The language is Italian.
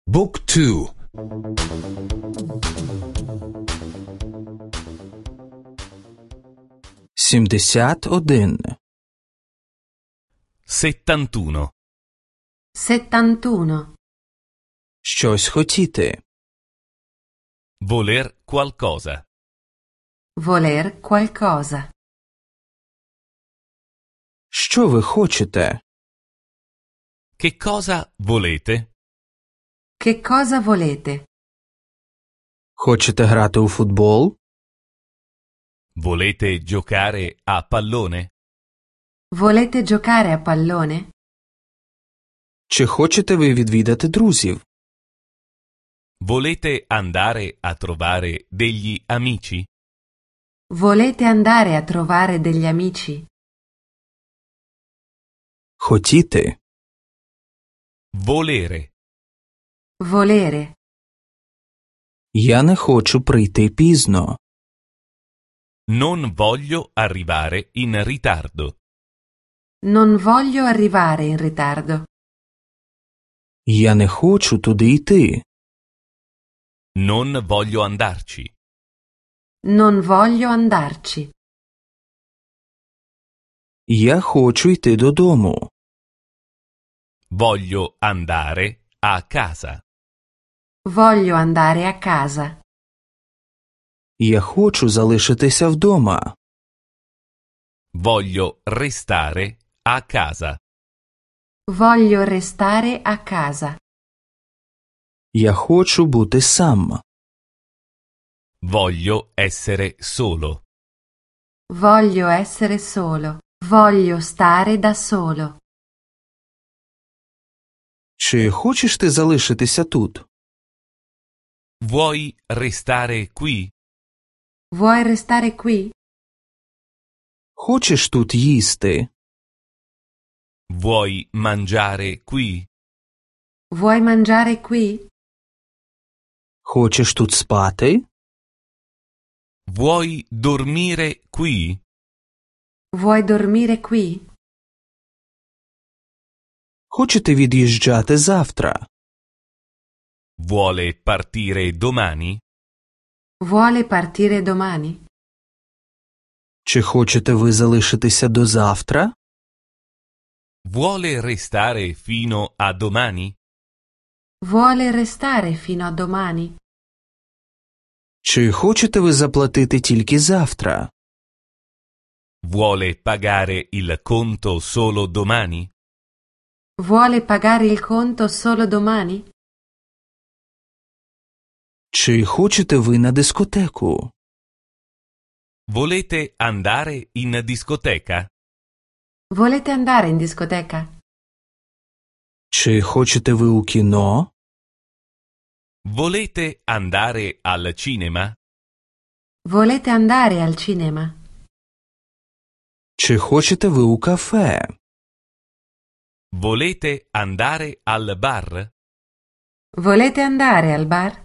Book 2. 71. 71. 71. Щось хотіти. Voler qualcosa. Voler qualcosa. Що ви хочете? Che cosa volete? Che cosa volete? Хочете грати у футбол? Volete giocare a pallone? Volete giocare a pallone? Чи хочете ви відвідати друзів? Volete andare a trovare degli amici? Volete andare a trovare degli amici? Хотіти. Volere. Volere. Я не хочу прийти пізно. Non voglio arrivare in ritardo. Non voglio arrivare in ritardo. Я не хочу туди йти. Non voglio andarci. Non voglio andarci. Я хочу йти додому. Voglio andare a casa. Voglio andare a casa. Я хочу залишитися вдома. Voglio restare a casa. Voglio restare a casa. Я хочу бути сам. Voglio essere solo. Voglio essere solo. Voglio stare da solo. Чи хочеш ти залишитися тут? Vuoi restare qui? Vuoi restare qui? Хочеш тут їсти? Vuoi mangiare qui? Vuoi mangiare qui? Хочеш тут спати? Vuoi dormire qui? Vuoi dormire qui? Хочете від'їжджати завтра? Vuole partire domani? Vuole partire domani? Чи хочете ви залишитися до завтра? Vuole restare fino a domani? Vuole restare fino a domani? Чи хочете ви заплатити тільки завтра? Vuole pagare il conto solo domani? Vuole pagare il conto solo domani? Чи хочете ви на дискотеку? Volete andare in discoteca? Volete andare in discoteca? Чи хочете ви у кіно? Volete andare al cinema? Volete andare al cinema? Чи хочете ви у кафе? Volete andare al bar? Volete andare al bar?